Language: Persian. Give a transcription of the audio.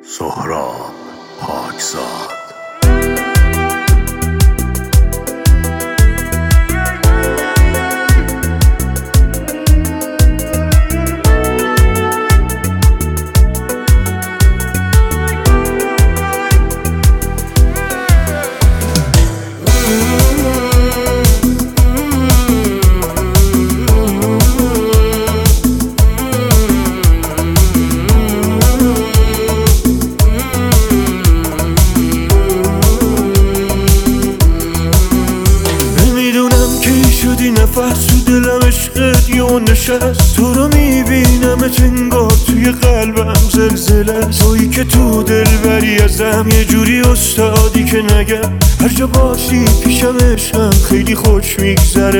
سهراب پاکزاد. شدی نفس تو دلم عشقت یه نشست، تو رو میبینم انگار توی قلبم زلزله، تویی که تو دل بری ازم یه جوری استادی که نگم هر جا باشی پیشم عشقم خیلی خوش میگذره.